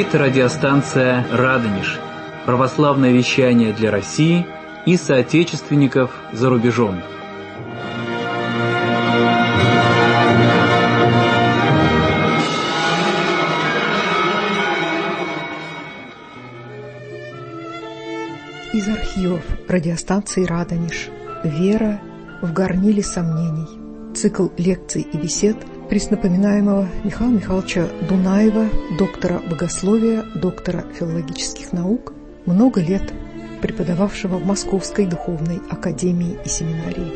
говорит радиостанция «Радонеж». Православное вещание для России и соотечественников за рубежом. Из архивов радиостанции «Радонеж». Вера в горниле сомнений. Цикл лекций и бесед преснопоминаемого Михаила Михайловича Дунаева, доктора богословия, доктора филологических наук, много лет преподававшего в Московской духовной академии и семинарии.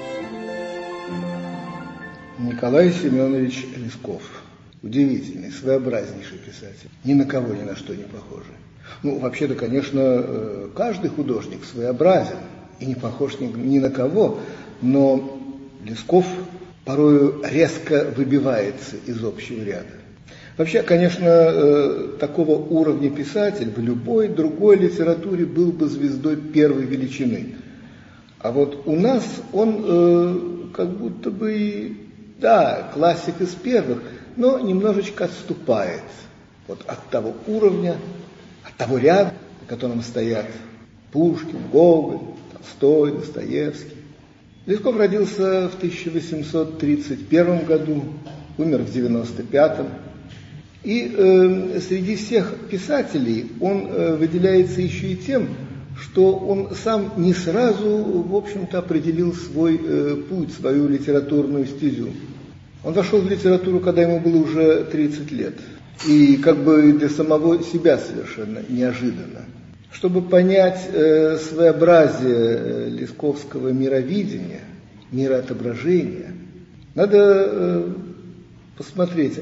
Николай Семенович Лесков. Удивительный, своеобразнейший писатель. Ни на кого, ни на что не похожий. Вообще-то, конечно, каждый художник своеобразен и не похож ни на кого, но Лесков порою резко выбивается из общего ряда. Вообще, конечно, такого уровня писатель в любой другой литературе был бы звездой первой величины. А вот у нас он как будто бы, классик из первых, но немножечко отступает от того уровня, от того ряда, на котором стоят Пушкин, Гоголь, Толстой, Достоевский. Лесков родился в 1831 году, умер в 1995. И среди всех писателей он выделяется еще и тем, что он сам не сразу, в общем-то, определил свой путь, свою литературную стезю. Он вошел в литературу, когда ему было уже 30 лет. И как бы для самого себя совершенно неожиданно. Чтобы понять своеобразие лесковского мировидения, мироотображения, надо посмотреть,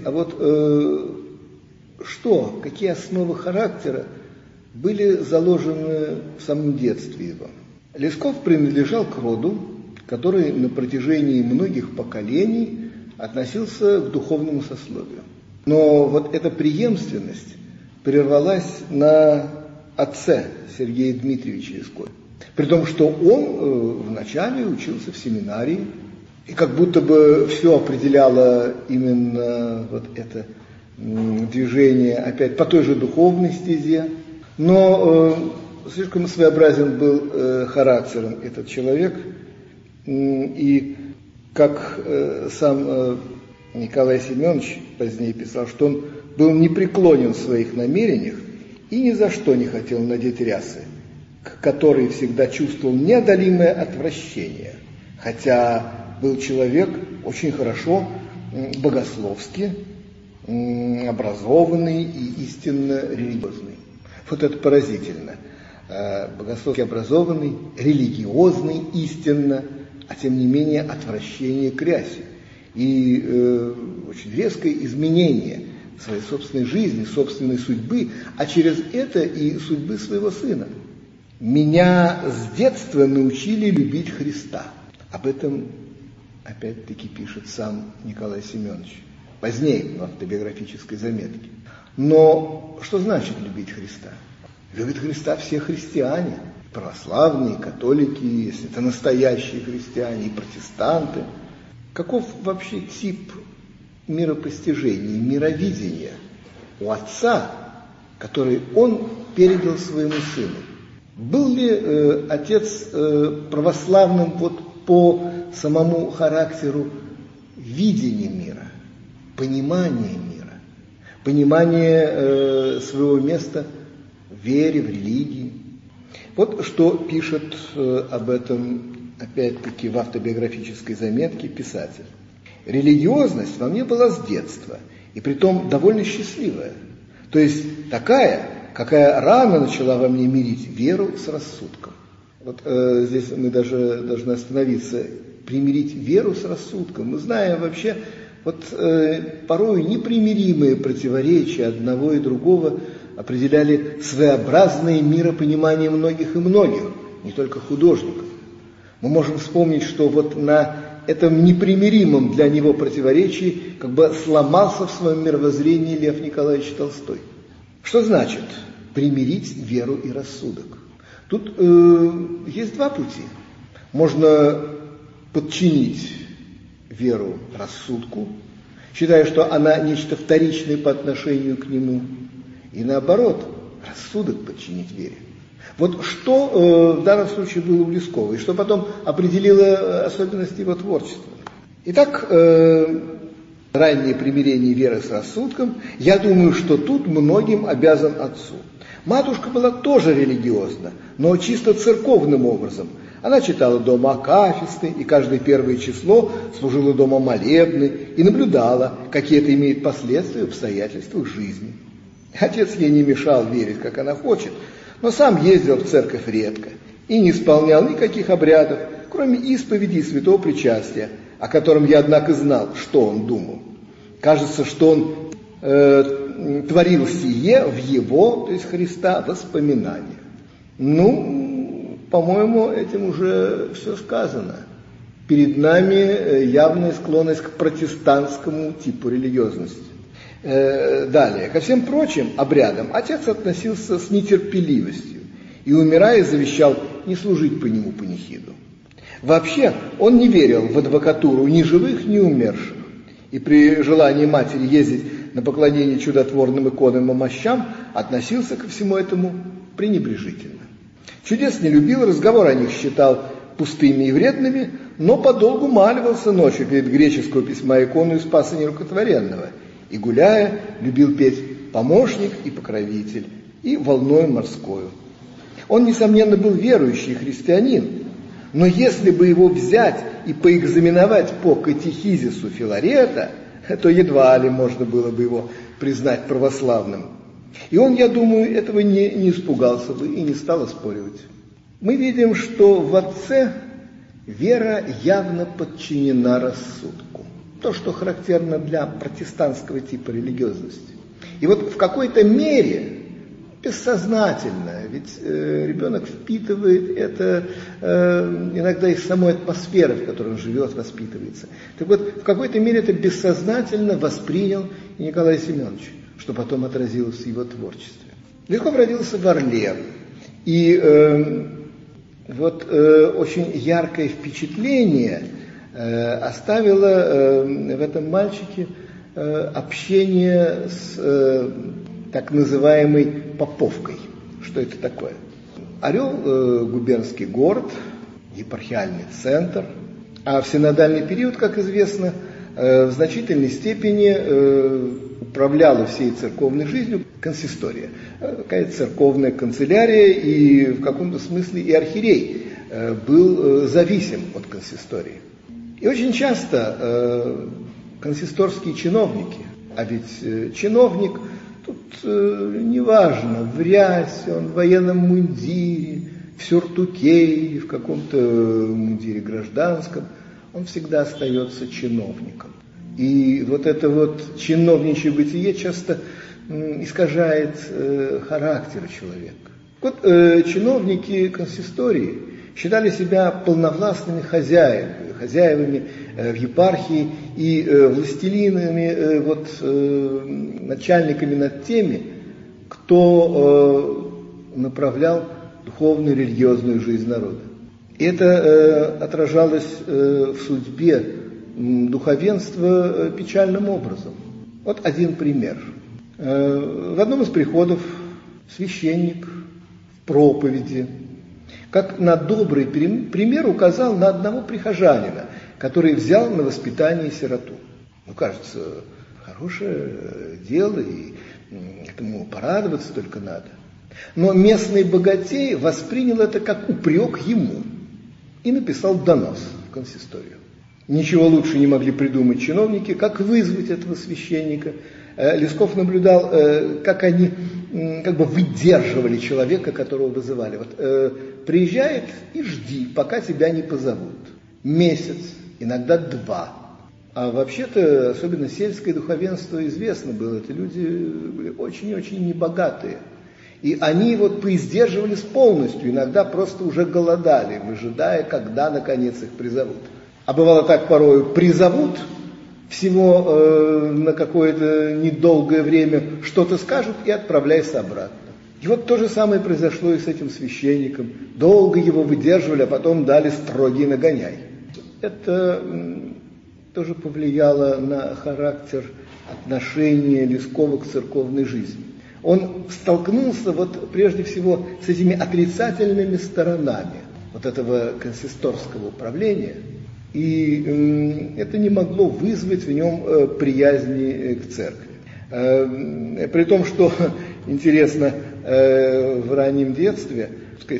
какие основы характера были заложены в самом детстве его. Лесков принадлежал к роду, который на протяжении многих поколений относился к духовному сословию. Но эта преемственность прервалась на отце Сергея Дмитриевича Лескове. При том, что он вначале учился в семинарии, и как будто бы все определяло именно это движение опять по той же духовной стезе. Но слишком своеобразен был характером этот человек, и как сам Николай Семенович позднее писал, что он был непреклонен в своих намерениях и ни за что не хотел надеть рясы, к которой всегда чувствовал неодолимое отвращение, хотя был человек очень хорошо богословски образованный и истинно религиозный. Это поразительно. Богословски образованный, религиозный истинно, а тем не менее отвращение к рясе. И очень резкое изменение своей собственной жизни, собственной судьбы, а через это и судьбы своего сына. «Меня с детства научили любить Христа». Об этом опять-таки пишет сам Николай Семенович, позднее в автобиографической заметке. Но что значит любить Христа? Любят Христа все христиане, православные, католики, если это настоящие христиане, и протестанты. Каков вообще тип миропостижения, мировидения у отца, который он передал своему сыну? Был ли отец православным по самому характеру видения мира, понимания мира, понимания своего места в вере, в религии? Что пишет об этом опять-таки в автобиографической заметке писатель. «Религиозность во мне была с детства, и притом довольно счастливая, то есть такая, какая рано начала во мне мирить веру с рассудком». Здесь мы даже должны остановиться. Примирить веру с рассудком. Мы знаем вообще, порой непримиримые противоречия одного и другого определяли своеобразное миропонимание многих и многих, не только художников. Мы можем вспомнить, что на этом непримиримом для него противоречии сломался в своем мировоззрении Лев Николаевич Толстой. Что значит примирить веру и рассудок? Тут есть два пути. Можно подчинить веру рассудку, считая, что она нечто вторичное по отношению к нему, и наоборот, рассудок подчинить вере. Вот что в данном случае было у Лескова, и что потом определило особенности его творчества. Итак, раннее примирение веры с рассудком, я думаю, что тут многим обязан отцу. Матушка была тоже религиозна, но чисто церковным образом. Она читала дома акафисты, и каждое первое число служила дома молебны, и наблюдала, какие это имеет последствия в обстоятельствах жизни. Отец ей не мешал верить, как она хочет, но сам ездил в церковь редко и не исполнял никаких обрядов, кроме исповеди и святого причастия, о котором я, однако, знал, что он думал. Кажется, что он творил сие в его, то есть Христа, воспоминания. По-моему, этим уже все сказано. Перед нами явная склонность к протестантскому типу религиозности. Далее. Ко всем прочим обрядам отец относился с нетерпеливостью и, умирая, завещал не служить по нему панихиду. Вообще, он не верил в адвокатуру ни живых, ни умерших. И при желании матери ездить на поклонение чудотворным иконам и мощам относился ко всему этому пренебрежительно. Чудес не любил, разговор о них считал пустыми и вредными, но подолгу маливался ночью перед греческого письма икону Спаса Нерукотворенного и, гуляя, любил петь «Помощник и покровитель» и «Волною морскою». Он, несомненно, был верующий христианин, но если бы его взять и поэкзаменовать по катехизису Филарета, то едва ли можно было бы его признать православным. И он, я думаю, этого не испугался бы и не стал оспоривать. Мы видим, что в отце вера явно подчинена рассудку. То, что характерно для протестантского типа религиозности. И вот в какой-то мере, бессознательно, ведь ребенок впитывает это иногда из самой атмосферы, в которой он живет, воспитывается. Так вот, в какой-то мере это бессознательно воспринял и Николай Семенович, что потом отразилось в его творчестве. Лесков родился в Орле, и очень яркое впечатление оставило в этом мальчике общение с так называемой Поповкой. Что это такое? Орел губернский город, епархиальный центр, а в синодальный период, как известно, в значительной степени управляла всей церковной жизнью консистория, какая-то церковная канцелярия, и в каком-то смысле и архиерей был зависим от консистории. И очень часто консисторские чиновники, а ведь чиновник тут неважно, в рясе, он в военном мундире, в сюртуке или в каком-то мундире гражданском, он всегда остается чиновником. И вот это вот чиновничье бытие часто искажает характер человека. Вот чиновники консистории считали себя полновластными хозяевами в епархии и властелинами, начальниками над теми, кто направлял духовную и религиозную жизнь народа. И это отражалось в судьбе духовенства печальным образом. Вот один пример. В одном из приходов священник в проповеди, как на добрый пример, указал на одного прихожанина, который взял на воспитание сироту. Кажется, хорошее дело, и этому порадоваться только надо. Но местный богатей воспринял это как упрек ему и написал донос в консисторию. Ничего лучше не могли придумать чиновники, как вызвать этого священника. Лесков наблюдал, как они выдерживали человека, которого вызывали. Приезжает и жди, пока тебя не позовут. Месяц, иногда 2. А вообще-то, особенно сельское духовенство известно было, это люди были очень-очень небогатые. И они поиздерживались полностью, иногда просто уже голодали, выжидая, когда наконец их призовут. А бывало так порою, призовут, всего на какое-то недолгое время что-то скажут и отправляйся обратно. И то же самое произошло и с этим священником. Долго его выдерживали, а потом дали строгий нагоняй. Это тоже повлияло на характер отношения Лескова к церковной жизни. Он столкнулся прежде всего с этими отрицательными сторонами этого консисторского управления, и это не могло вызвать в нем приязни к церкви. При том, что, интересно, в раннем детстве,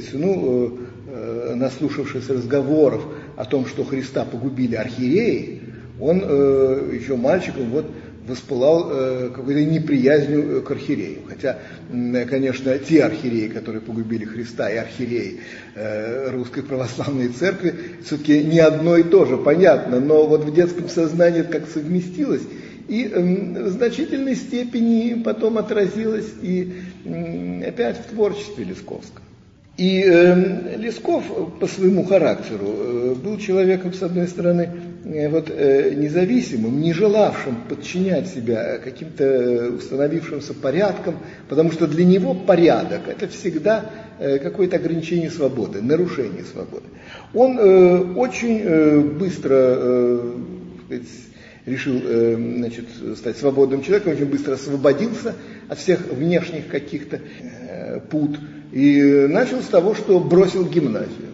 наслушавшись разговоров о том, что Христа погубили архиереи, он еще мальчиком воспылал какой-то неприязнью к архиереям. Хотя, конечно, те архиереи, которые погубили Христа, и архиереи Русской Православной Церкви, все-таки не одно и то же, понятно, но в детском сознании это как совместилось, и в значительной степени потом отразилось и опять в творчестве Лесковском. И Лесков по своему характеру был человеком, с одной стороны, независимым, не желавшим подчинять себя каким-то установившимся порядкам, потому что для него порядок – это всегда какое-то ограничение свободы, нарушение свободы. Он очень быстро решил стать свободным человеком, очень быстро освободился от всех внешних каких-то пут и начал с того, что бросил гимназию.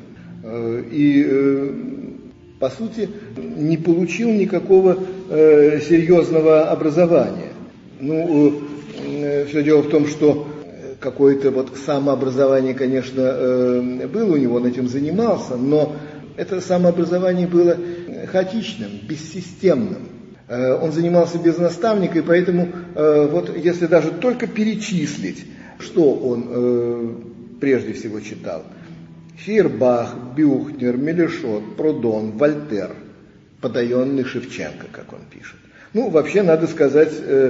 И, по сути, не получил никакого серьезного образования. Все дело в том, что какое-то самообразование, конечно, было у него, он этим занимался, но это самообразование было хаотичным, бессистемным. Он занимался без наставника, и поэтому, если даже только перечислить, что он прежде всего читал: Фейербах, Бюхнер, Мелешот, Прудон, Вольтер, подаенный Шевченко, как он пишет. Вообще, надо сказать,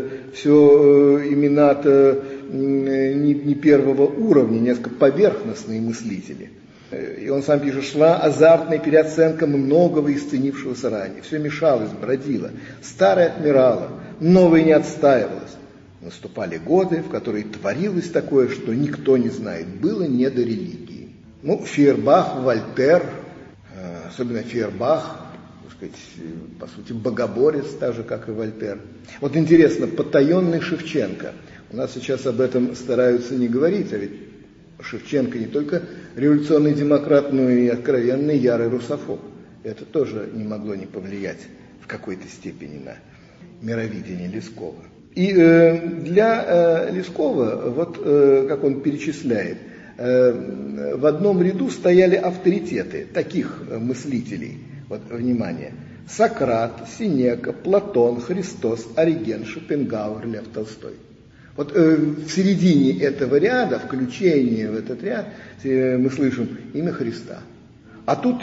все имена-то не первого уровня, несколько поверхностные мыслители. И он сам пишет: шла азартная переоценка многого исценившегося ранее. Все мешалось, бродило. Старое отмирало, новое не отстаивалось. Наступали годы, в которые творилось такое, что никто не знает, было не до религии. Фейербах, Вольтер, особенно Фейербах, по сути, богоборец, так же, как и Вольтер. Интересно, потаенный Шевченко. У нас сейчас об этом стараются не говорить, а ведь Шевченко не только революционный демократ, но и откровенный ярый русофоб. Это тоже не могло не повлиять в какой-то степени на мировидение Лескова. И для Лескова, как он перечисляет, в одном ряду стояли авторитеты таких мыслителей. Внимание: Сократ, Сенека, Платон, Христос, Ориген, Шопенгауэр, Лев Толстой. В середине этого ряда, включение в этот ряд, мы слышим имя Христа. А тут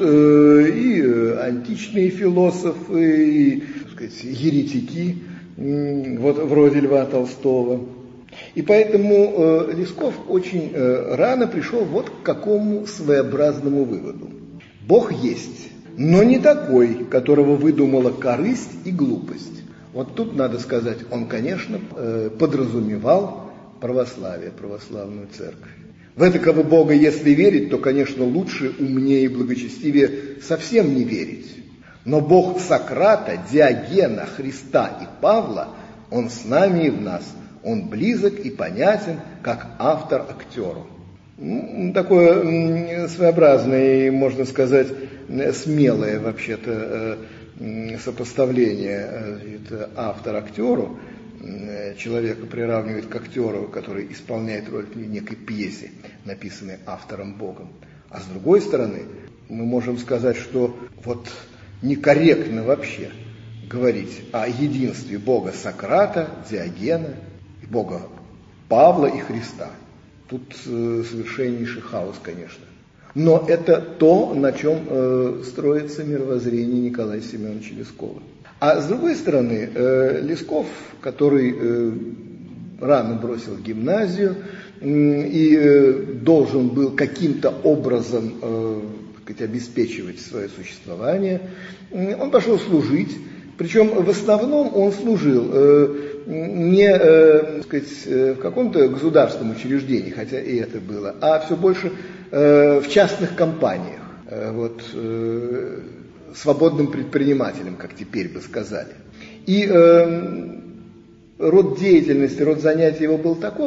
и античные философы, и, еретики, вроде Льва Толстого. И поэтому Лесков очень рано пришел к какому своеобразному выводу. Бог есть, но не такой, которого выдумала корысть и глупость. Тут надо сказать, он, конечно, подразумевал православие, православную церковь. В этакого Бога, если верить, то, конечно, лучше, умнее и благочестивее совсем не верить. Но Бог Сократа, Диогена, Христа и Павла, Он с нами и в нас. Он близок и понятен, как автор актеру. Такое своеобразное, можно сказать, смелое вообще-то сопоставление автор актеру. Человека приравнивает к актеру, который исполняет роль в некой пьесе, написанной автором Богом. А с другой стороны, мы можем сказать, что некорректно вообще говорить о единстве Бога Сократа, Диогена, Бога Павла и Христа. Тут совершеннейший хаос, конечно. Но это то, на чем строится мировоззрение Николая Семеновича Лескова. А с другой стороны, Лесков, который рано бросил гимназию и должен был каким-то образом обеспечивать свое существование, он пошел служить. Причем в основном он служил не в каком-то государственном учреждении, хотя и это было, а все больше в частных компаниях, свободным предпринимателем, как теперь бы сказали. И род деятельности, род занятий его был таков,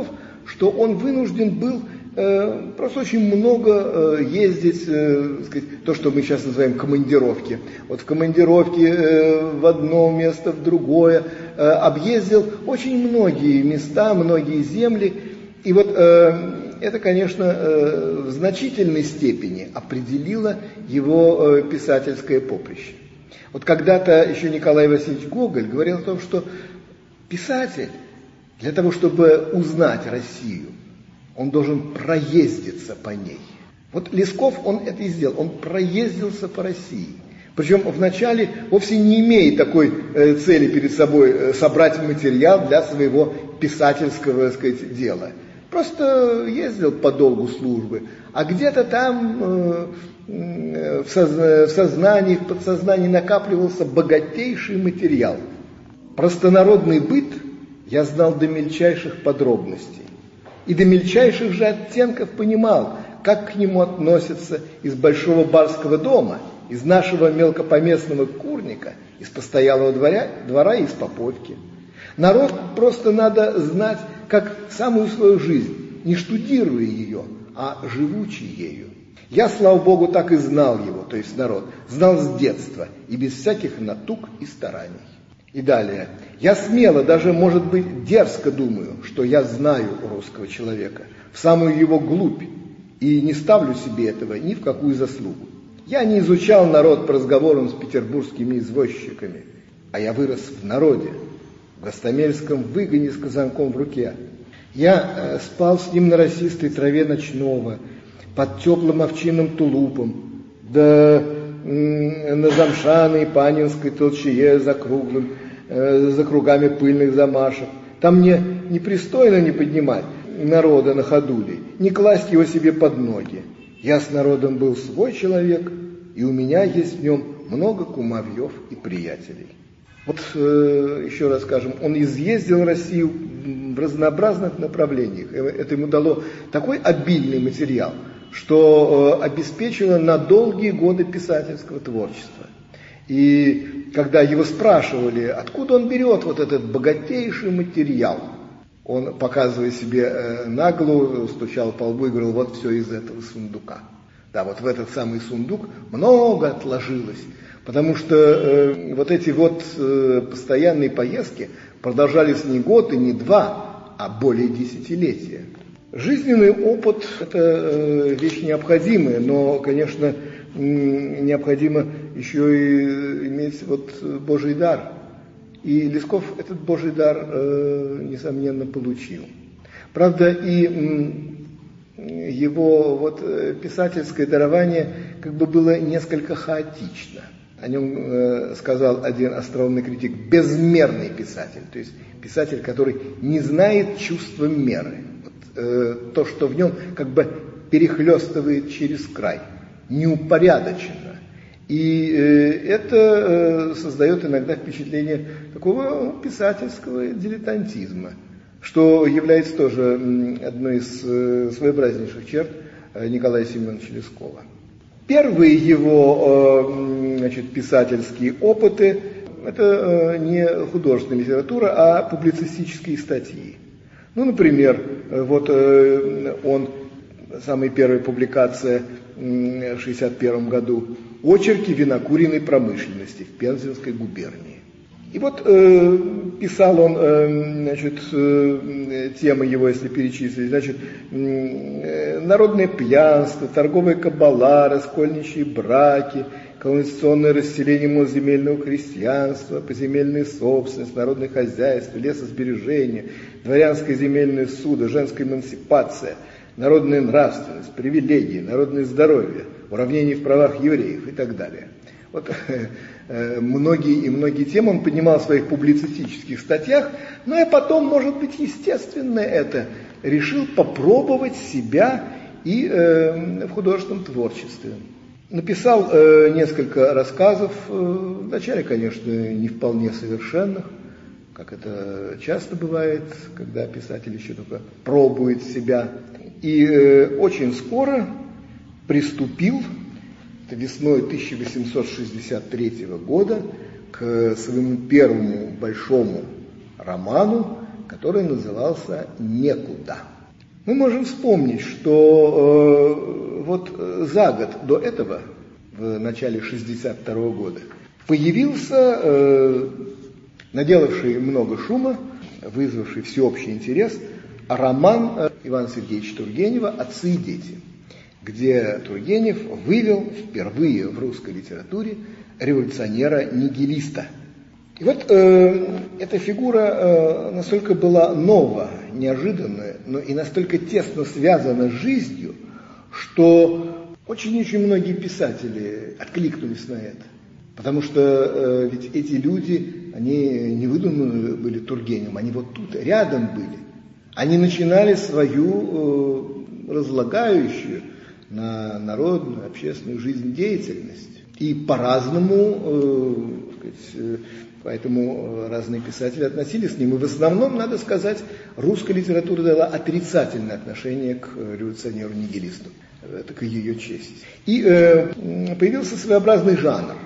что он вынужден был просто очень много ездить, сказать, то, что мы сейчас называем командировки. Вот в командировке в одно место, в другое, объездил очень многие места, многие земли. И вот это, конечно, в значительной степени определило его писательское поприще. Вот когда-то еще Николай Васильевич Гоголь говорил о том, что писатель для того, чтобы узнать Россию, он должен проездиться по ней. Вот Лесков, он это и сделал, он проездился по России. Причем вначале вовсе не имея такой цели перед собой собрать материал для своего писательского, так сказать, дела. Просто ездил по долгу службы, а где-то там в сознании, в подсознании накапливался богатейший материал. Простонародный быт я знал до мельчайших подробностей. И до мельчайших же оттенков понимал, как к нему относятся из большого барского дома, из нашего мелкопоместного курника, из постоялого двора и из поповки. Народ просто надо знать, как самую свою жизнь, не штудируя ее, а живучи ею. Я, слава Богу, так и знал его, то есть народ, знал с детства и без всяких натуг и стараний. И далее. Я смело, даже, может быть, дерзко думаю, что я знаю русского человека, в самую его глубь, и не ставлю себе этого ни в какую заслугу. Я не изучал народ по разговорам с петербургскими извозчиками, а я вырос в народе, в гостомельском выгоне с казанком в руке. Я спал с ним на росистой траве ночного, под теплым овчинным тулупом, да на замшаной панинской толчее за кругами пыльных замашек. Там мне непристойно не поднимать народа на ходули, не класть его себе под ноги. Я с народом был свой человек, и у меня есть в нем много кумовьев и приятелей. Вот еще раз скажем, он изъездил Россию в разнообразных направлениях. Это ему дало такой обильный материал, что обеспечило на долгие годы писательского творчества. И когда его спрашивали, откуда он берет вот этот богатейший материал, он, показывая себе нагло, стучал по лбу и говорил, вот все из этого сундука. Да, вот в этот самый сундук много отложилось, потому что вот эти вот постоянные поездки продолжались не год и не два, а более десятилетия. Жизненный опыт – это вещь необходимая, но, конечно, необходимо еще и иметь вот Божий дар. И Лесков этот Божий дар, несомненно, получил. Правда, и его вот писательское дарование как бы было несколько хаотично. О нем сказал один остроумный критик: безмерный писатель, то есть писатель, который не знает чувства меры. Вот, то, что в нем как бы перехлестывает через край, неупорядоченно. И это создает иногда впечатление такого писательского дилетантизма, что является тоже одной из своеобразнейших черт Николая Семеновича Лескова. Первые его писательские опыты – это не художественная литература, а публицистические статьи. Ну, например, вот он, самая первая публикация в 1961 году «Очерки винокуренной промышленности в Пензенской губернии». И вот писал он, темы его, если перечислить, народное пьянство, торговая кабала, раскольничьи браки, колонизационное расселение малоземельного крестьянства, поземельная собственность, народное хозяйство, лесосбережение, дворянское земельное судо, женская эмансипация, народная нравственность, привилегии, народное здоровье, уравнение в правах евреев и так далее. Вот многие темы он поднимал в своих публицистических статьях, но и потом, может быть, естественно это, решил попробовать себя и в художественном творчестве. Написал несколько рассказов, вначале, конечно, не вполне совершенных, как это часто бывает, когда писатель еще только пробует себя. И очень скоро приступил весной 1863 года к своему первому большому роману, который назывался «Некуда». Мы можем вспомнить, что вот за год до этого, в начале 1962 года, появился, наделавший много шума, вызвавший всеобщий интерес, роман Ивана Сергеевича Тургенева «Отцы и дети», где Тургенев вывел впервые в русской литературе революционера-нигилиста. И вот эта фигура настолько была нова, неожиданная, но и настолько тесно связана с жизнью, что очень-очень многие писатели откликнулись на это. Потому что ведь эти люди, они не выдуманы были Тургеневым, они вот тут, рядом были. Они начинали свою разлагающую на народную, общественную жизнь деятельность. И по-разному, поэтому разные писатели относились к ним. И в основном, надо сказать, русская литература дала отрицательное отношение к революционеру-нигилисту. Это к ее чести. И появился своеобразный жанр,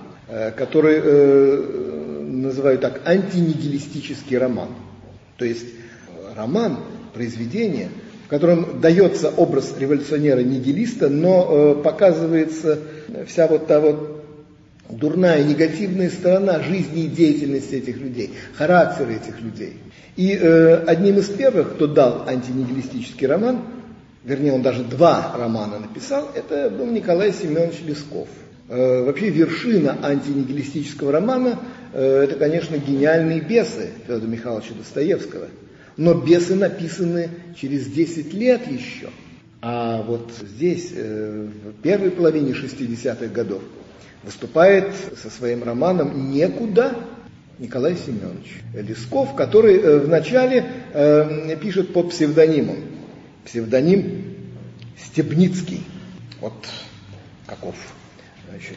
который называют так антинигилистический роман. То есть роман, произведение, в котором дается образ революционера-нигилиста, но показывается вся вот та вот дурная, негативная сторона жизни и деятельности этих людей, характера этих людей. И одним из первых, кто дал антинигилистический роман, вернее, он даже 2 романа написал, это был Николай Семенович Лесков. Вообще вершина антинигилистического романа это, конечно, «Гениальные бесы» Федора Михайловича Достоевского. Но «Бесы» написаны через 10 лет еще. А вот здесь, в первой половине 60-х годов, выступает со своим романом «Некуда» Николай Семенович Лесков, который вначале пишет под псевдонимом. Псевдоним Стебницкий. Вот каков, значит,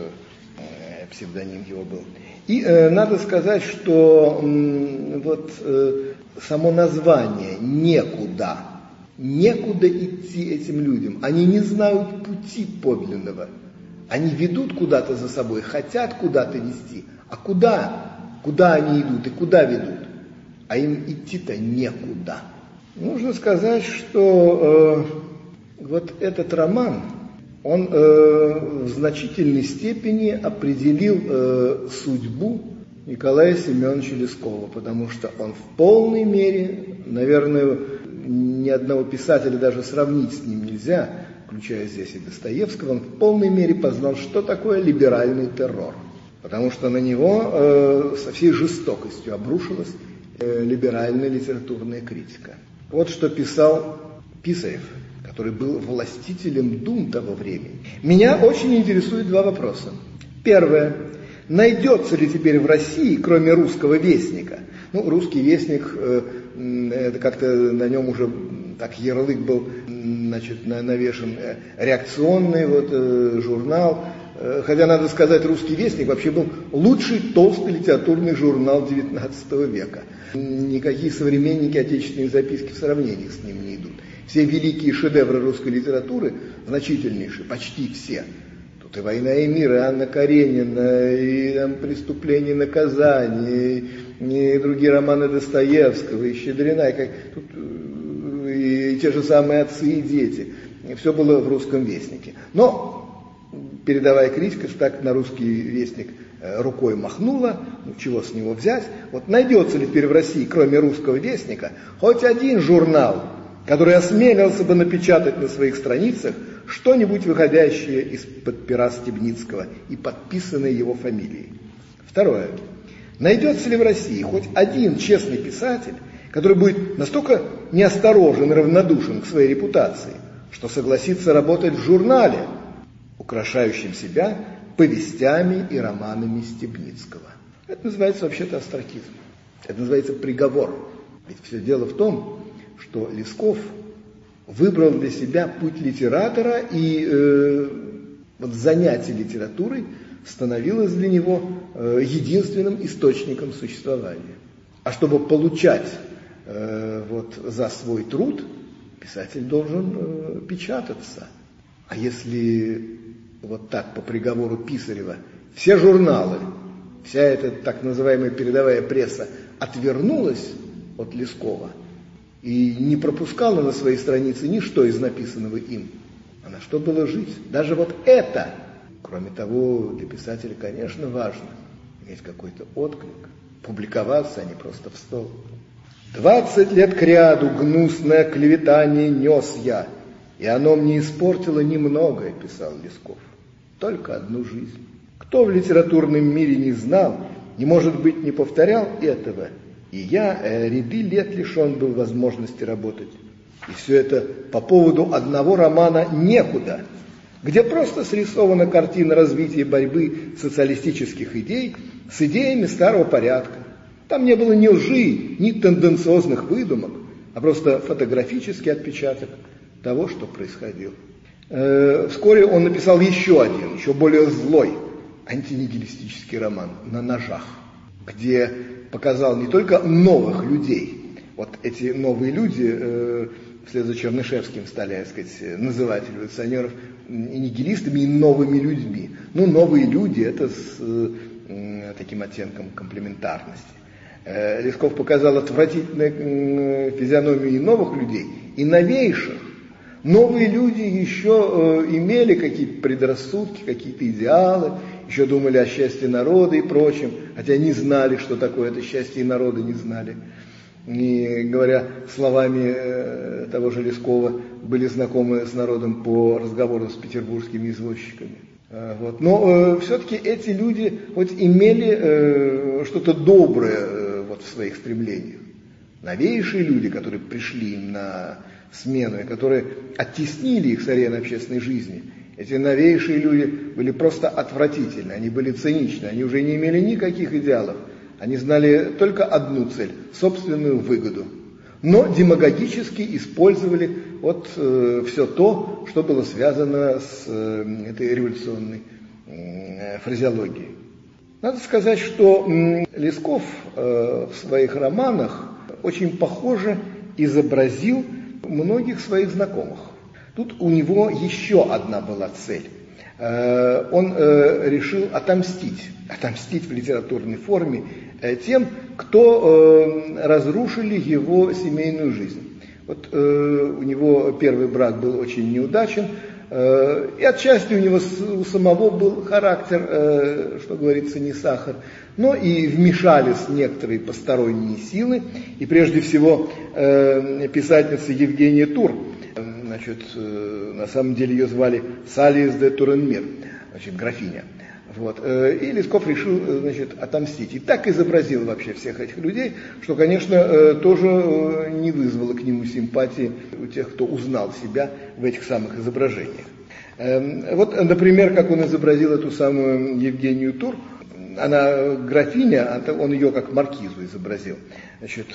псевдоним его был. И надо сказать, что вот само название «Некуда», некуда идти этим людям. Они не знают пути подлинного. Они ведут куда-то за собой, хотят куда-то вести. А куда? Куда они идут и куда ведут? А им идти-то некуда. Нужно сказать, что вот этот роман, он в значительной степени определил судьбу Николая Семеновича Лескова, потому что он в полной мере, наверное, ни одного писателя даже сравнить с ним нельзя, включая здесь и Достоевского, он в полной мере познал, что такое либеральный террор. Потому что на него со всей жестокостью обрушилась либеральная литературная критика. Вот что писал Писарев, который был властителем дум того времени. Меня очень интересуют 2 вопроса. Первое. Найдется ли теперь в России, кроме «Русского вестника»? Ну, «Русский вестник», это как-то на нем уже так ярлык был, значит, навешен, реакционный вот журнал. Хотя, надо сказать, «Русский вестник» вообще был лучший толстый литературный журнал XIX века. Никакие современники отечественные записки в сравнении с ним не идут. Все великие шедевры русской литературы, значительнейшие, почти все. Тут и «Война и мир», и Анна Каренина, и там «Преступление и наказание», и другие романы Достоевского, и Щедрина, и те же самые «Отцы и дети». Все было в «Русском вестнике». Но передовая критика так на «Русский вестник» рукой махнула, ну чего с него взять. Вот найдется ли теперь в России, кроме «Русского вестника», хоть один журнал, который осмелился бы напечатать на своих страницах что-нибудь выходящее из-под пера Стебницкого и подписанное его фамилией. Второе. Найдется ли в России хоть один честный писатель, который будет настолько неосторожен и равнодушен к своей репутации, что согласится работать в журнале, украшающем себя повестями и романами Стебницкого? Это называется вообще-то остракизм. Это называется приговор. Ведь все дело в том, что Лесков выбрал для себя путь литератора, и вот занятие литературой становилось для него единственным источником существования. А чтобы получать вот за свой труд, писатель должен печататься. А если вот так по приговору Писарева все журналы, вся эта так называемая передовая пресса отвернулась от Лескова, и не пропускала на своей странице ничто из написанного им. А на что было жить? Даже вот это, кроме того, для писателя, конечно, важно иметь какой-то отклик, публиковаться, а не просто в стол. 20 лет кряду гнусное клеветание нес я, и оно мне испортило немногое, писал Лесков. Только одну жизнь. Кто в литературном мире не знал, не, может быть, не повторял этого, и я ряды лет лишен был возможности работать. И все это по поводу одного романа «Некуда», где просто срисована картина развития борьбы социалистических идей с идеями старого порядка. Там не было ни лжи, ни тенденциозных выдумок, а просто фотографический отпечаток того, что происходило. Вскоре он написал еще один, еще более злой, антинигилистический роман «На ножах», где показал не только новых людей. Вот эти новые люди вслед за Чернышевским стали, так сказать, называть революционеров и нигилистами, и новыми людьми. Ну, новые люди – это с таким оттенком комплементарности. Лесков показал отвратительную физиономию и новых людей, и новейших. Новые люди еще имели какие-то предрассудки, какие-то идеалы, еще думали о счастье народа и прочем, хотя не знали, что такое это счастье, и народа не знали. И, говоря словами того же Лескова, были знакомы с народом по разговорам с петербургскими извозчиками. Вот. Но все-таки эти люди хоть имели что-то доброе вот в своих стремлениях. Новейшие люди, которые пришли им на смену, и которые оттеснили их с арены общественной жизни, эти новейшие люди были просто отвратительны, они были циничны, они уже не имели никаких идеалов. Они знали только одну цель – собственную выгоду. Но демагогически использовали вот все то, что было связано с этой революционной фразеологией. Надо сказать, что Лесков в своих романах очень похоже изобразил многих своих знакомых. Тут у него еще одна была цель. Он решил отомстить в литературной форме тем, кто разрушили его семейную жизнь. Вот у него первый брак был очень неудачен, и отчасти у него у самого был характер, что говорится, не сахар, но и вмешались некоторые посторонние силы, и прежде всего писательница Евгения Тур. Значит, на самом деле ее звали Салиес де Туренмир, значит, графиня. Вот. И Лесков решил, значит, отомстить. И так изобразил вообще всех этих людей, что, конечно, тоже не вызвало к нему симпатии у тех, кто узнал себя в этих самых изображениях. Вот, например, как он изобразил эту самую Евгению Тур. Она графиня, он ее как маркизу изобразил. Значит,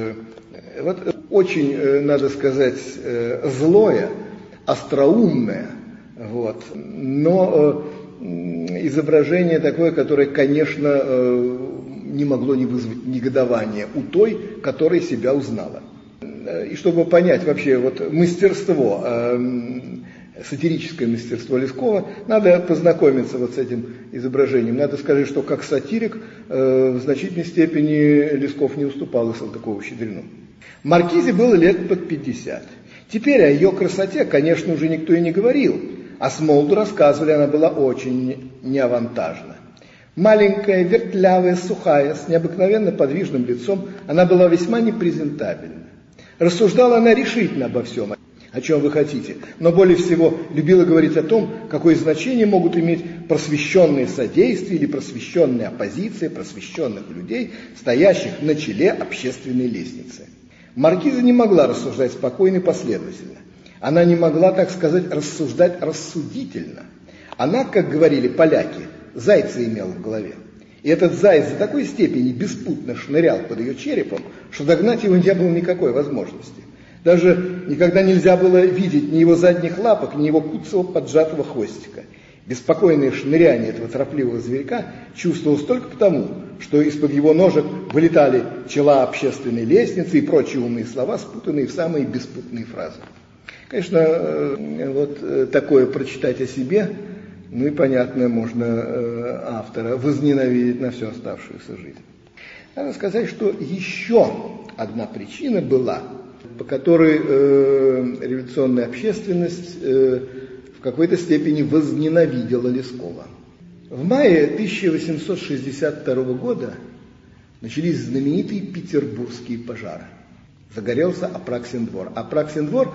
вот очень, надо сказать, злое, остроумное, вот, но изображение такое, которое, конечно, не могло не вызвать негодования у той, которая себя узнала. И чтобы понять вообще вот мастерство, сатирическое мастерство Лескова, надо познакомиться вот с этим изображением. Надо сказать, что как сатирик в значительной степени Лесков не уступал и Салтыкову-Щедрину. Маркизе было лет под 50. Теперь о ее красоте, конечно, уже никто и не говорил. А с молоду рассказывали, она была очень неавантажна. Маленькая, вертлявая, сухая, с необыкновенно подвижным лицом, она была весьма непрезентабельна. Рассуждала она решительно обо всем, о чем вы хотите, но более всего любила говорить о том, какое значение могут иметь просвещенные содействия или просвещенная оппозиция просвещенных людей, стоящих на челе общественной лестницы. Маркиза не могла рассуждать спокойно и последовательно. Она не могла, так сказать, рассуждать рассудительно. Она, как говорили поляки, зайца имела в голове. И этот заяц до такой степени беспутно шнырял под ее черепом, что догнать его не было никакой возможности. Даже никогда нельзя было видеть ни его задних лапок, ни его куцого поджатого хвостика. Беспокойное шныряние этого торопливого зверька чувствовалось только потому, что из-под его ножек вылетали чела общественной лестницы и прочие умные слова, спутанные в самые беспутные фразы. Конечно, вот такое прочитать о себе, ну и, понятно, можно автора возненавидеть на всю оставшуюся жизнь. Надо сказать, что еще одна причина была, по которой революционная общественность в какой-то степени возненавидела Лескова. В мае 1862 года начались знаменитые петербургские пожары. Загорелся Апраксин двор. Апраксин двор,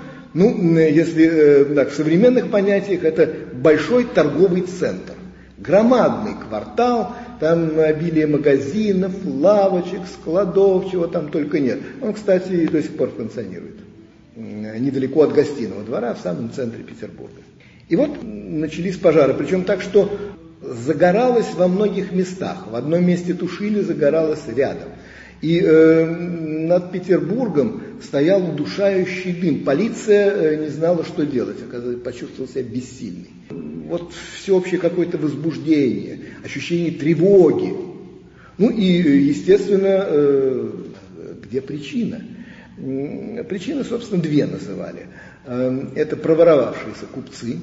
если так, в современных понятиях, это большой торговый центр. Громадный квартал, там обилие магазинов, лавочек, складов, чего там только нет. Он, кстати, до сих пор функционирует. Недалеко от Гостиного двора, в самом центре Петербурга. И вот начались пожары, причем так, что загоралось во многих местах. В одном месте тушили, загоралось рядом. И над Петербургом стоял удушающий дым. Полиция не знала, что делать, оказывается, почувствовала себя бессильной. Вот всеобщее какое-то возбуждение, ощущение тревоги. И, естественно, где причина? Причины, собственно, две называли. Это проворовавшиеся купцы.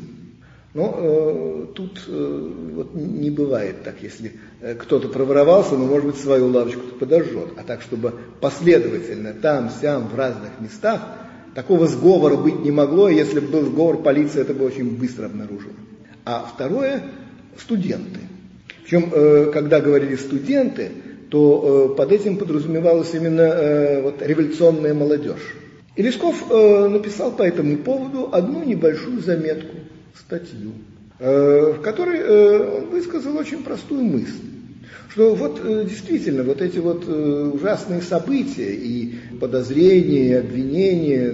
Но тут вот не бывает так, если кто-то проворовался, но, может быть, свою лавочку-то подожжет. А так, чтобы последовательно там, сям, в разных местах, такого сговора быть не могло, и если бы был сговор, полиция это бы очень быстро обнаружила. А второе – студенты. Причем, когда говорили студенты, то под этим подразумевалась именно революционная молодежь. И Лесков написал по этому поводу одну небольшую заметку, статью, в которой он высказал очень простую мысль, что действительно эти ужасные события и подозрения, и обвинения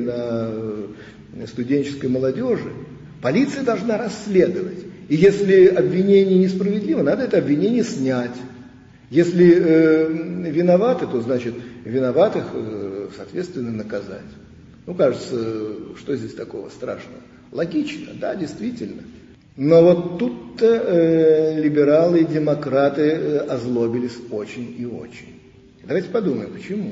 на студенческой молодежи полиция должна расследовать. И если обвинение несправедливо, надо это обвинение снять. Если виноваты, то значит виноватых, соответственно, наказать. Кажется, что здесь такого страшного? Логично, да, действительно. Но тут-то либералы и демократы озлобились очень и очень. Давайте подумаем, почему.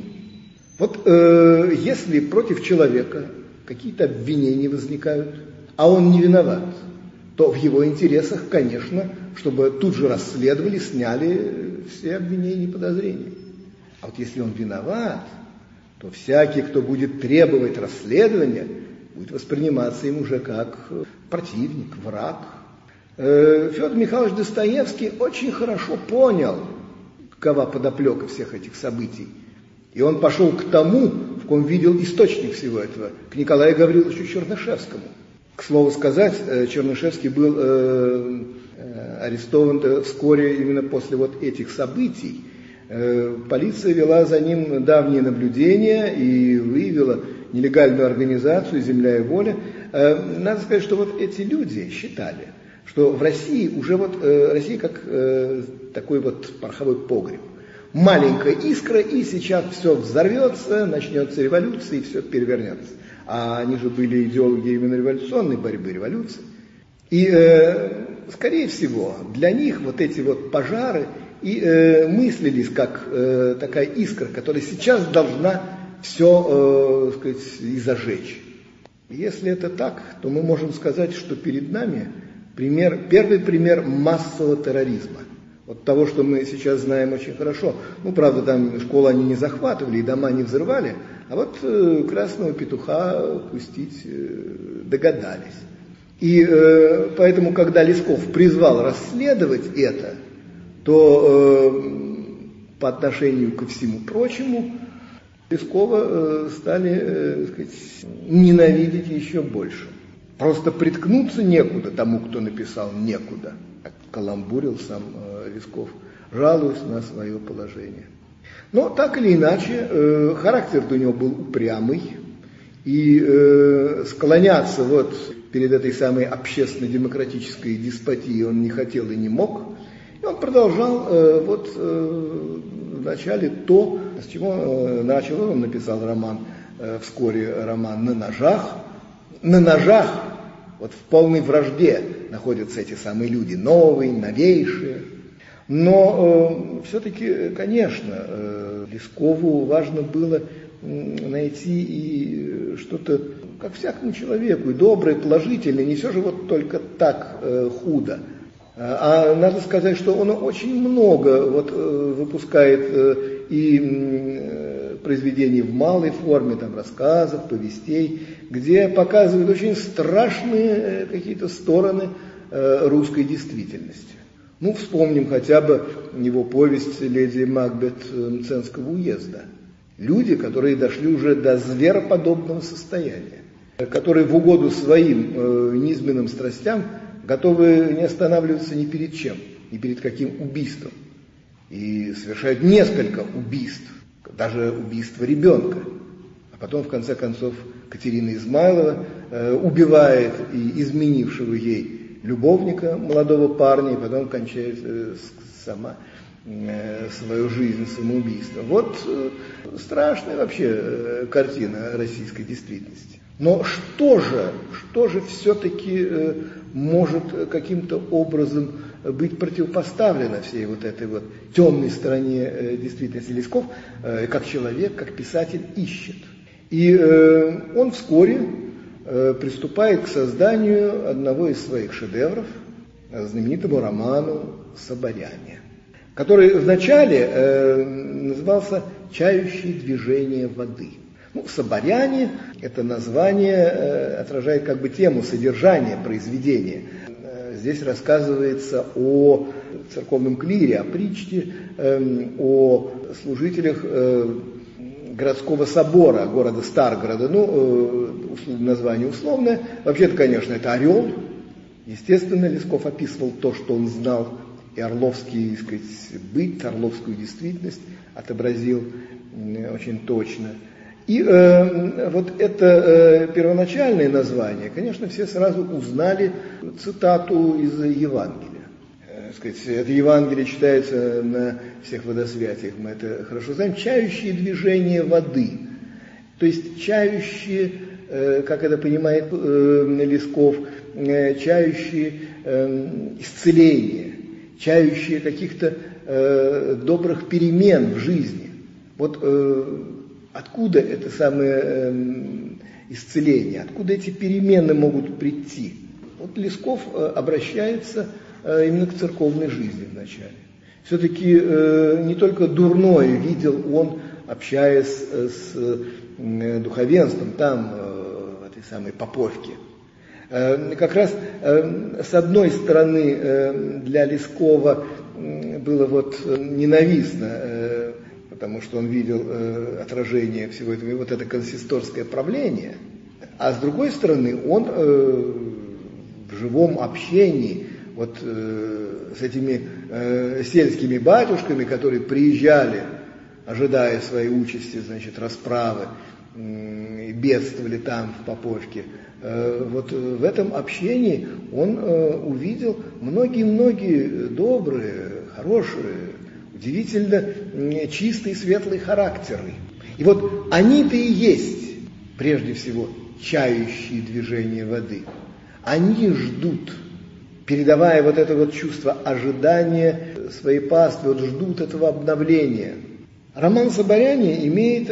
Если против человека какие-то обвинения возникают, а он не виноват, то в его интересах, конечно, чтобы тут же расследовали, сняли все обвинения и подозрения. А если он виноват, то всякий, кто будет требовать расследования, будет восприниматься им уже как противник, враг. Федор Михайлович Достоевский очень хорошо понял, какова подоплека всех этих событий. И он пошел к тому, в ком видел источник всего этого, к Николаю Гавриловичу Чернышевскому. К слову сказать, Чернышевский был арестован вскоре именно после этих событий. Полиция вела за ним давние наблюдения и выявила нелегальную организацию «Земля и воля». Надо сказать, что эти люди считали, что в России уже Россия как такой пороховой погреб. Маленькая искра, и сейчас все взорвется, начнется революция, и все перевернется. А они же были идеологи именно революционной борьбы, революции. И, скорее всего, для них эти пожары и мыслились как такая искра, которая сейчас должна все, и зажечь. Если это так, то мы можем сказать, что перед нами первый пример массового терроризма. Того, что мы сейчас знаем очень хорошо. Правда, там школы они не захватывали и дома не взрывали, а красного петуха пустить догадались. И поэтому, когда Лесков призвал расследовать это, то по отношению ко всему прочему Лескова стали ненавидеть еще больше. Просто приткнуться некуда тому, кто написал, некуда. Как каламбурил сам Лесков, жалуясь на свое положение. Но так или иначе, характер у него был упрямый, и склоняться перед этой самой общественно-демократической деспотией он не хотел и не мог. И он продолжал в начале то, с чего начал. Он написал роман, вскоре роман «На ножах». На ножах, в полной вражде находятся эти самые люди, новые, новейшие. Но все-таки, конечно, Лескову важно было найти и что-то, как всякому человеку, и доброе, положительное, не все же только так худо. А надо сказать, что он очень много выпускает и произведений в малой форме, там, рассказов, повестей, где показывают очень страшные какие-то стороны русской действительности. Ну, вспомним хотя бы его повесть «Леди Макбет Мценского уезда». Люди, которые дошли уже до звероподобного состояния, которые в угоду своим низменным страстям готовы не останавливаться ни перед чем, ни перед каким убийством. И совершают несколько убийств, даже убийство ребенка. А потом, в конце концов, Катерина Измайлова убивает и изменившего ей любовника, молодого парня, и потом кончает сама свою жизнь самоубийством. Вот страшная вообще картина российской действительности. Но что же все-таки может каким-то образом быть противопоставлено всей вот этой вот темной стороне действительности? Лесков, как человек, как писатель, ищет. И он вскоре приступает к созданию одного из своих шедевров, знаменитому роману «Соборяне», который вначале назывался «Чающие движения воды». Ну, «Соборяне» – это название отражает как бы тему, содержание произведения. Здесь рассказывается о церковном клире, о притче, о служителях городского собора города Старгорода. Ну, название условное. Вообще-то, конечно, это «Орел». Естественно, Лесков описывал то, что он знал, и орловский, так сказать, быт, орловскую действительность отобразил очень точно. И вот это первоначальное название, конечно, все сразу узнали цитату из Евангелия. Это Евангелие читается на всех водосвятиях, мы это хорошо знаем. Чающие движения воды, то есть чающие, как это понимает Лесков, чающие исцеления, чающие каких-то добрых перемен в жизни. Вот откуда это самое исцеление, откуда эти перемены могут прийти? Вот Лесков обращается именно к церковной жизни вначале. Все-таки не только дурное видел он, общаясь с духовенством там, в этой самой Поповке. Как раз с одной стороны для Лескова было вот ненавистно, потому что он видел отражение всего этого, и вот это консисторское правление, а с другой стороны он в живом общении вот с этими сельскими батюшками, которые приезжали, ожидая своей участи, значит, расправы, и бедствовали там, в Поповке, вот в этом общении он увидел многие-многие добрые, хорошие, удивительно чистые, светлые характеры. И вот они-то и есть, прежде всего, чающие движения воды. Они ждут, передавая вот это вот чувство ожидания своей паствы, вот ждут этого обновления. Роман «Соборяне» имеет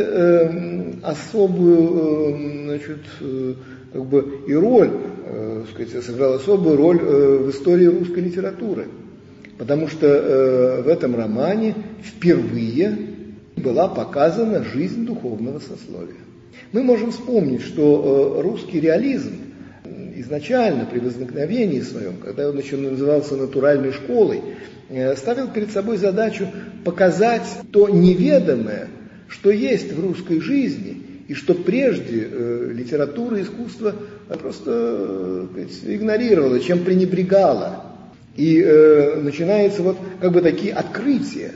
особую, значит, как бы и роль, сказать, сыграл особую роль в истории русской литературы. Потому что в этом романе впервые была показана жизнь духовного сословия. Мы можем вспомнить, что русский реализм изначально при возникновении своем, когда он еще назывался натуральной школой, ставил перед собой задачу показать то неведомое, что есть в русской жизни, и что прежде литература и искусство просто игнорировала, чем пренебрегала. И начинаются вот как бы такие открытия,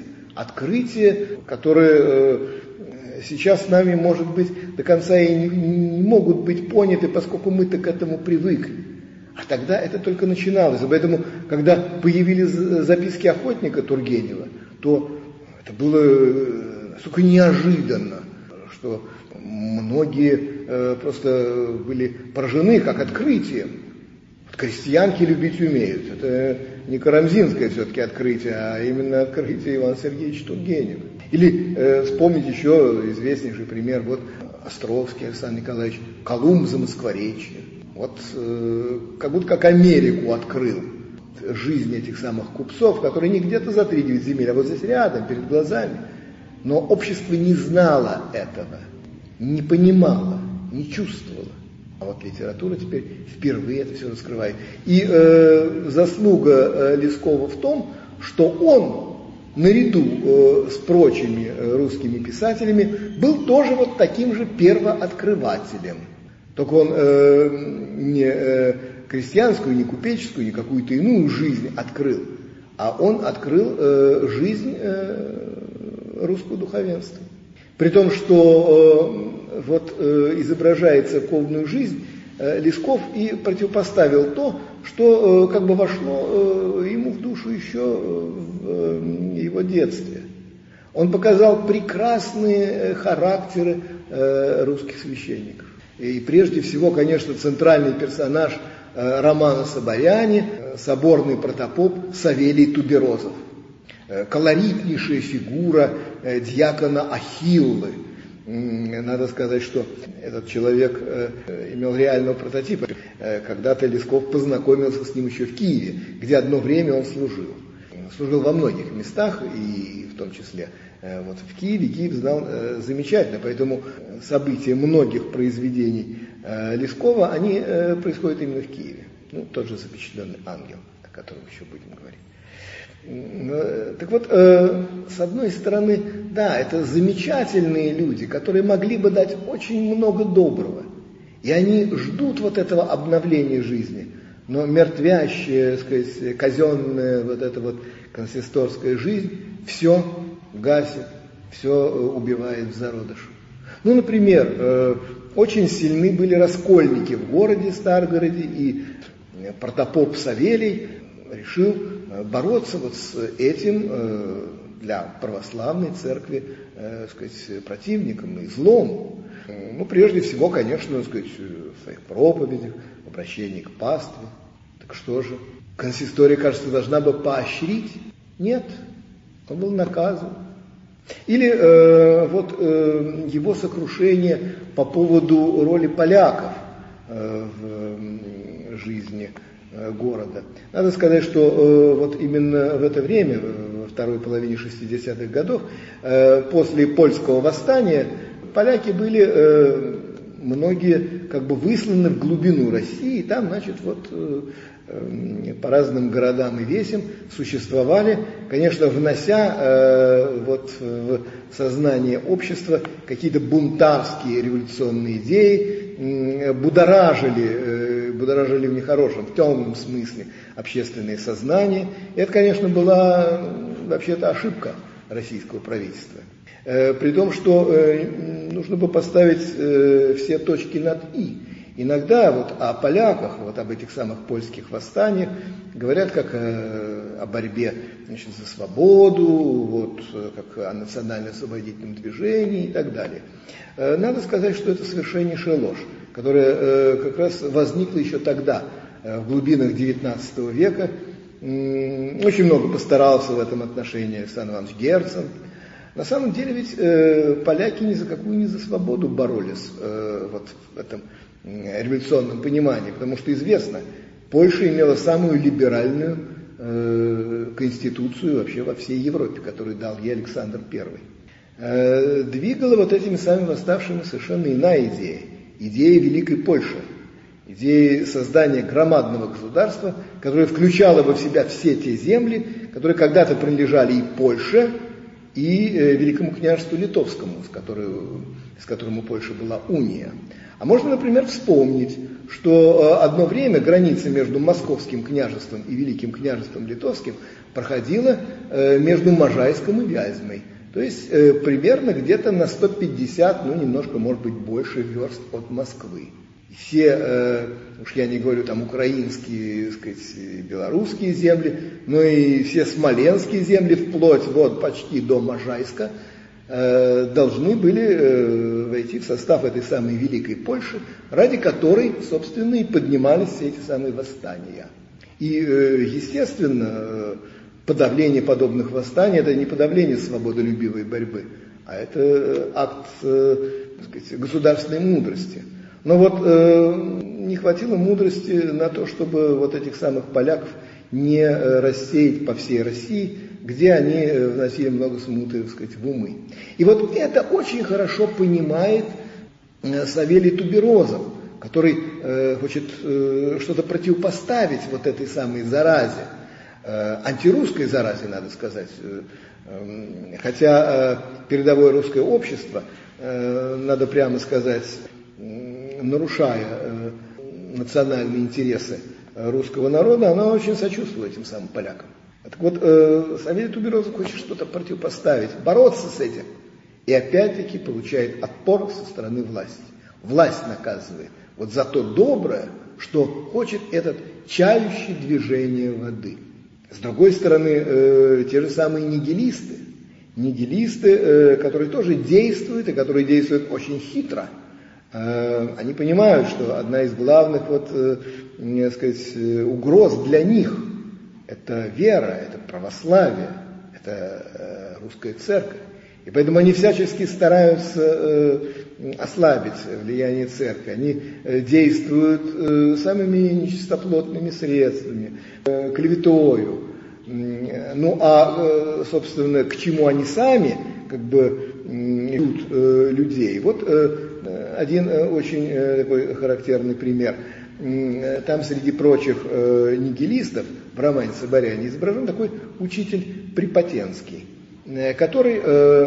которые сейчас с нами, может быть, до конца и не могут быть поняты, поскольку мы-то к этому привыкли. А тогда это только начиналось. Поэтому, когда появились записки охотника Тургенева, то это было настолько неожиданно, что многие просто были поражены как открытием. Крестьянки любить умеют. Это не карамзинское все-таки открытие, а именно открытие Ивана Сергеевича Тургенева. Или вспомнить еще известнейший пример, вот Островский Александр Николаевич, Колумб Замоскворечье. Вот как будто как Америку открыл. Жизнь этих самых купцов, которые не где-то за 3-9 земель, а вот здесь рядом, перед глазами. Но общество не знало этого, не понимало, не чувствовало. А вот литература теперь впервые это все раскрывает. И заслуга Лескова в том, что он, наряду с прочими русскими писателями, был тоже вот таким же первооткрывателем. Только он не крестьянскую, не купеческую, не какую-то иную жизнь открыл, а он открыл жизнь русского духовенства. При том, что изображает церковную жизнь, Лесков и противопоставил то, что как бы вошло ему в душу еще в его детстве. Он показал прекрасные характеры русских священников. И прежде всего, конечно, центральный персонаж романа «Соборяне», соборный протопоп Савелий Туберозов. Колоритнейшая фигура дьякона Ахиллы. Надо сказать, что этот человек имел реального прототипа. Когда-то Лесков познакомился с ним еще в Киеве, где одно время он служил. Служил во многих местах, и в том числе в Киеве. Киев знал замечательно, поэтому события многих произведений Лескова, они происходят именно в Киеве. Тот же «Запечатленный ангел», о котором еще будем говорить. Так вот, с одной стороны, да, это замечательные люди, которые могли бы дать очень много доброго. И они ждут вот этого обновления жизни. Но мертвящая, сказать, казенная вот эта вот консисторская жизнь все гасит, все убивает в зародыш. Например, очень сильны были раскольники в городе Старгороде, и протопоп Савелий решил бороться вот с этим для православной церкви, сказать, противником и злом. Прежде всего, конечно, сказать, в своих проповедях, в обращении к пастве. Так что же? Консистория, кажется, должна бы поощрить? Нет, он был наказан. Или его сокрушение по поводу роли поляков в жизни города. Надо сказать, что именно в это время, во второй половине 60-х годов, после польского восстания, поляки были многие как бы высланы в глубину России, и там, значит, по разным городам и весям существовали, конечно, внося в сознание общества какие-то бунтарские революционные идеи, будоражили в нехорошем, в темном смысле общественное сознание. И это, конечно, была вообще-то ошибка российского правительства. При том, что нужно бы поставить все точки над «и». Иногда о поляках, об этих самых польских восстаниях говорят как о борьбе, значит, за свободу, как о национально-освободительном движении и так далее. Надо сказать, что это совершеннейшая ложь, которая как раз возникла еще тогда, в глубинах XIX века. Очень много постарался в этом отношении Александр Иванович Герцен. На самом деле ведь поляки ни за какую, ни за свободу боролись в этом революционном понимании, потому что известно, Польша имела самую либеральную конституцию вообще во всей Европе, которую дал ей Александр I. Двигала этими самыми восставшими совершенно иная идея. Идея Великой Польши. Идея создания громадного государства, которое включало бы в себя все те земли, которые когда-то принадлежали и Польше, и Великому княжеству Литовскому, с которым у Польши была уния. А можно, например, вспомнить, что одно время граница между Московским княжеством и Великим княжеством Литовским проходила между Можайском и Вязьмой. То есть примерно где-то на 150, немножко, может быть, больше верст от Москвы. Все, уж я не говорю там украинские, сказать, белорусские земли, но и все смоленские земли, вплоть почти до Можайска, должны были войти в состав этой самой Великой Польши, ради которой, собственно, и поднимались все эти самые восстания. И, естественно, подавление подобных восстаний – это не подавление свободолюбивой борьбы, а это акт, так сказать, государственной мудрости. Но не хватило мудрости на то, чтобы вот этих самых поляков не рассеять по всей России, где они вносили много смуты, так сказать, в умы. И вот это очень хорошо понимает Савелий Туберозов, который хочет что-то противопоставить вот этой самой заразе, антирусской заразе, надо сказать. Хотя передовое русское общество, надо прямо сказать, нарушая национальные интересы русского народа, оно очень сочувствует этим самым полякам. Так вот, Савелий Туберозов хочет что-то противопоставить, бороться с этим, и опять-таки получает отпор со стороны власти. Власть наказывает вот за то доброе, что хочет этот чающий движение воды. С другой стороны, те же самые нигилисты, которые тоже действуют, и которые действуют очень хитро. Они понимают, что одна из главных угроз для них – это вера, это православие, это русская церковь. И поэтому они всячески стараются ослабить влияние церкви. Они действуют самыми нечистоплотными средствами, клеветою. Ну а, собственно, к чему они сами ведут людей. Вот один очень такой характерный пример. Там среди прочих нигилистов в романе «Соборяне» изображен такой учитель Препотенский, который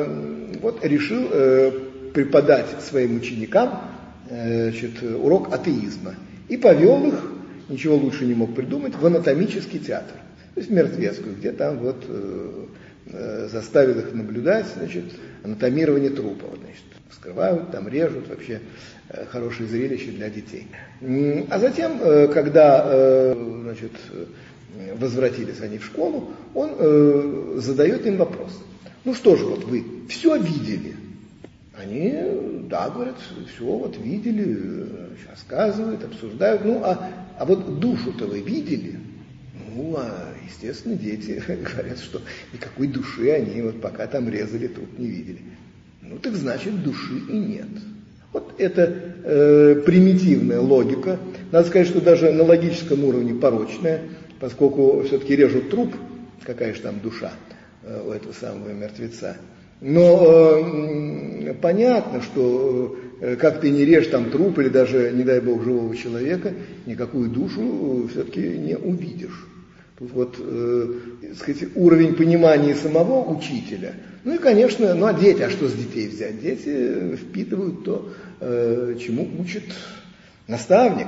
решил преподать своим ученикам урок атеизма. И повел их, ничего лучше не мог придумать, в анатомический театр, то есть в мертвецкую, где там заставил их наблюдать, анатомирование трупа. Вскрывают, там режут, вообще хорошее зрелище для детей. А затем, когда возвратились они в школу, он задает им вопрос. Ну что же, вот вы все видели? Они, да, говорят, все видели, рассказывают, обсуждают. Ну, а вот душу-то вы видели? Ну, естественно, дети говорят, что никакой души они пока там резали, тут не видели. Ну, так значит, души и нет. Вот это примитивная логика. Надо сказать, что даже на логическом уровне порочная, поскольку все-таки режут труп, какая же там душа у этого самого мертвеца. Но понятно, что как ты не режь там труп или даже, не дай бог, живого человека, никакую душу все-таки не увидишь. Тут уровень понимания самого учителя. Ну и, конечно, а дети, а что с детей взять? Дети впитывают то, чему учит наставник.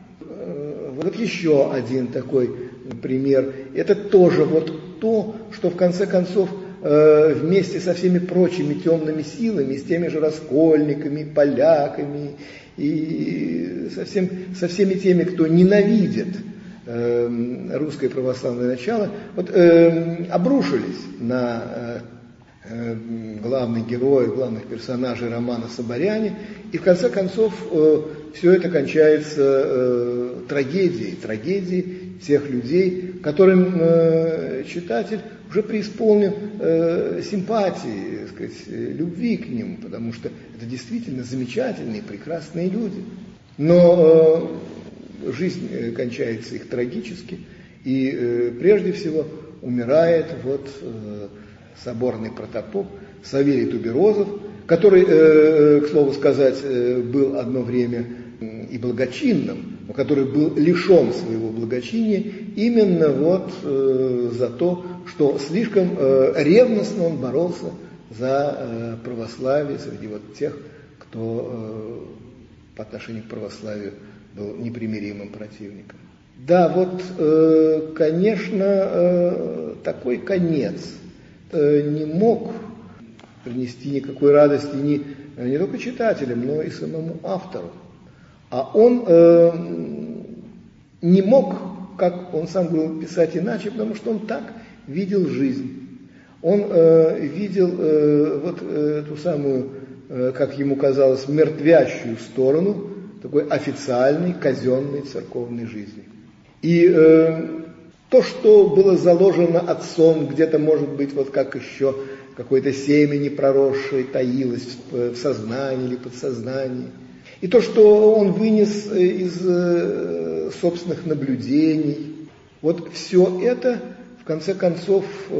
Вот еще один такой пример. Это тоже то, что в конце концов вместе со всеми прочими темными силами, с теми же раскольниками, поляками и со всеми теми, кто ненавидит русское православное начало, обрушились на главных героев, главных персонажей романа «Соборяне», и в конце концов все это кончается трагедией тех людей, которым читатель уже преисполнен симпатии, любви к ним, потому что это действительно замечательные, прекрасные люди. Но жизнь кончается их трагически, и прежде всего умирает соборный протопоп Савелий Туберозов, который, к слову сказать, был одно время и благочинным, но который был лишен своего благочиния именно за то, что слишком ревностно он боролся за православие среди тех, кто по отношению к православию был непримиримым противником. Да, конечно, такой конец не мог принести никакой радости не только читателям, но и самому автору. А он не мог, как он сам говорил, писать иначе, потому что он так видел жизнь. Он видел эту самую, как ему казалось, мертвящую сторону такой официальной, казенной церковной жизни. И то, что было заложено отцом, где-то, может быть, как еще какое-то семя непроросшее таилось в сознании или подсознании. И то, что он вынес из собственных наблюдений, вот все это, в конце концов,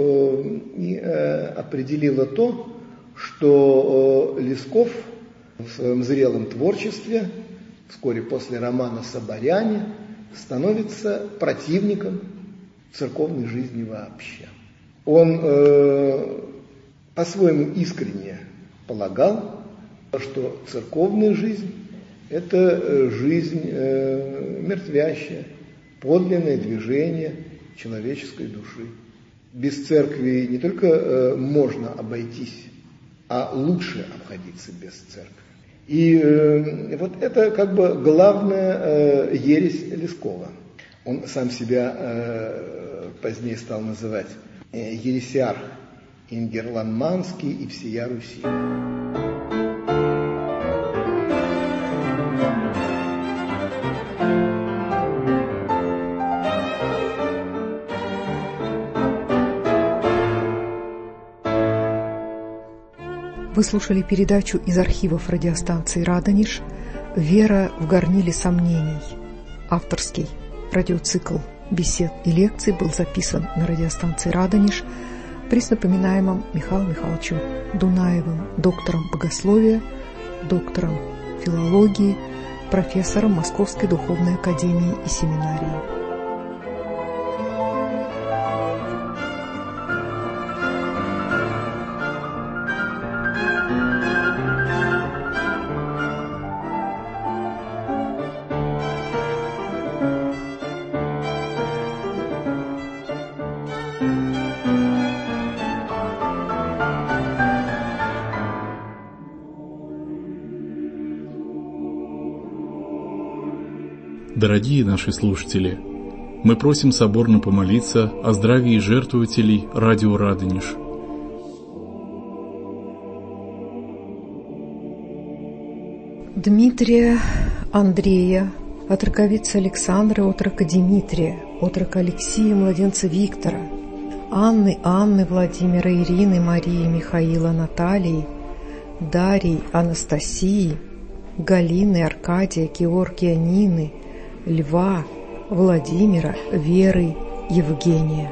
определило то, что Лесков в своем зрелом творчестве, вскоре после романа «Соборяне», становится противником церковной жизни вообще. Он по-своему искренне полагал, что церковная жизнь – это жизнь мертвящая, подлинное движение человеческой души. Без церкви не только можно обойтись, а лучше обходиться без церкви. И вот это как бы главная ересь Лескова. Он сам себя позднее стал называть ересиарх Ингерланманский и всея Руси. Вы слушали передачу из архивов радиостанции «Радонеж» «Вера в горниле сомнений». Авторский радиоцикл бесед и лекций был записан на радиостанции «Радонеж» при напоминаемом Михаилом Михайловичем Дунаевым, доктором богословия, доктором филологии, профессором Московской духовной академии и семинарии. Дорогие наши слушатели, мы просим соборно помолиться о здравии жертвователей радио «Радонеж». Дмитрия, Андрея, отроковицы Александра, отрока Дмитрия, отрока Алексия, младенца Виктора, Анны, Владимира, Ирины, Марии, Михаила, Натальи, Дарьи, Анастасии, Галины, Аркадия, Георгия, Нины, Льва, Владимира, Веры, Евгения.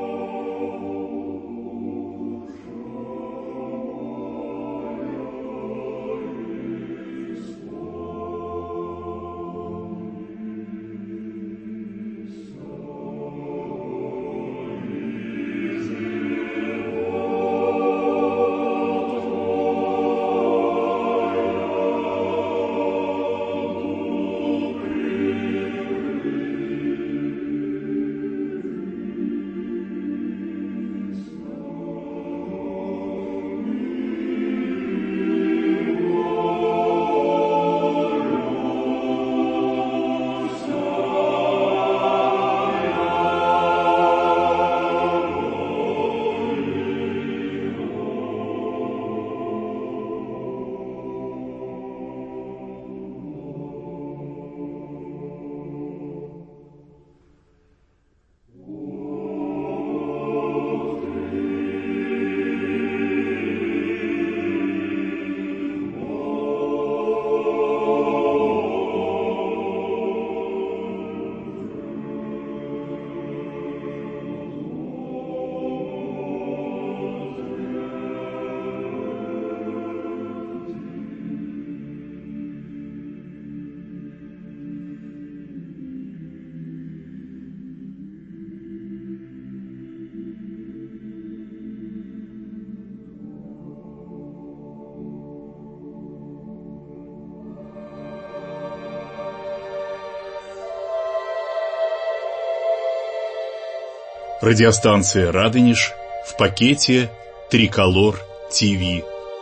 Радиостанция «Радонеж» в пакете «Триколор ТВ».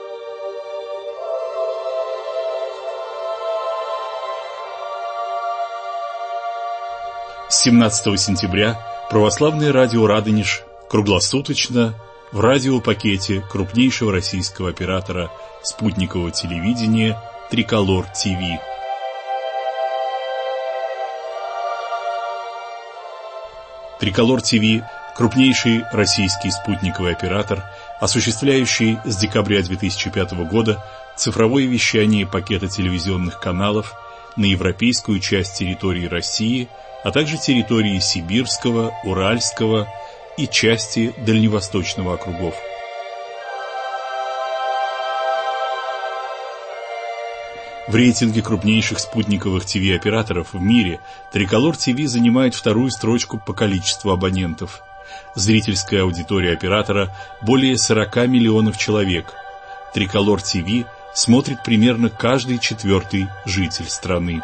С 17 сентября православное радио «Радонеж» круглосуточно в радиопакете крупнейшего российского оператора спутникового телевидения «Триколор ТВ». Триколор ТВ – крупнейший российский спутниковый оператор, осуществляющий с декабря 2005 года цифровое вещание пакета телевизионных каналов на европейскую часть территории России, а также территории Сибирского, Уральского и части Дальневосточного округов. В рейтинге крупнейших спутниковых ТВ-операторов в мире Триколор ТВ занимает вторую строчку по количеству абонентов. Зрительская аудитория оператора более 40 миллионов человек. Триколор ТВ смотрит примерно каждый четвертый житель страны.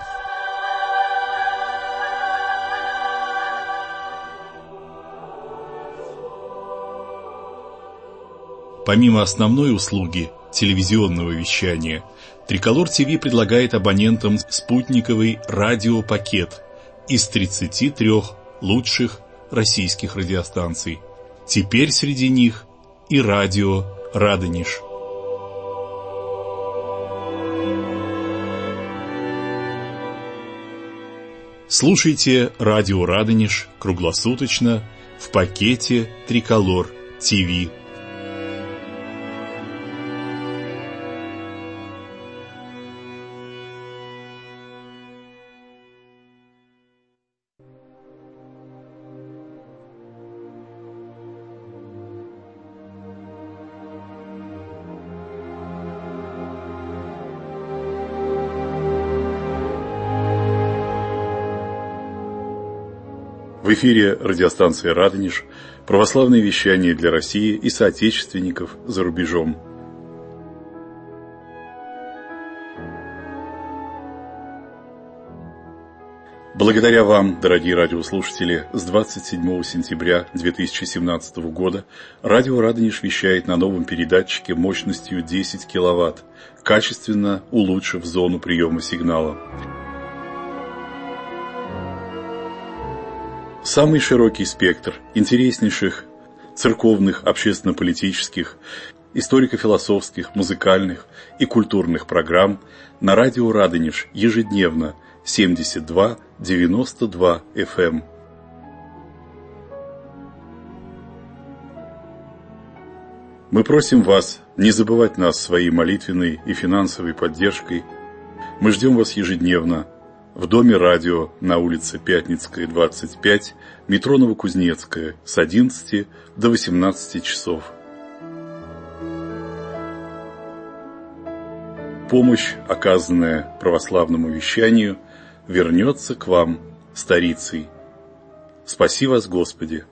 Помимо основной услуги телевизионного вещания, Триколор ТВ предлагает абонентам спутниковый радиопакет из 33 лучших российских радиостанций. Теперь среди них и радио «Радонеж». Слушайте радио «Радонеж» круглосуточно в пакете Триколор ТВ. В эфире радиостанция «Радонеж», православное вещание для России и соотечественников за рубежом. Благодаря вам, дорогие радиослушатели, с 27 сентября 2017 года радио «Радонеж» вещает на новом передатчике мощностью 10 киловатт, качественно улучшив зону приема сигнала. Самый широкий спектр интереснейших церковных, общественно-политических, историко-философских, музыкальных и культурных программ на радио «Радонеж» ежедневно 72-92 FM. Мы просим вас не забывать нас своей молитвенной и финансовой поддержкой. Мы ждем вас ежедневно в Доме радио на улице Пятницкая, 25, метро Новокузнецкая, с 11 до 18 часов. Помощь, оказанная православному вещанию, вернется к вам старицей. Спаси вас, Господи!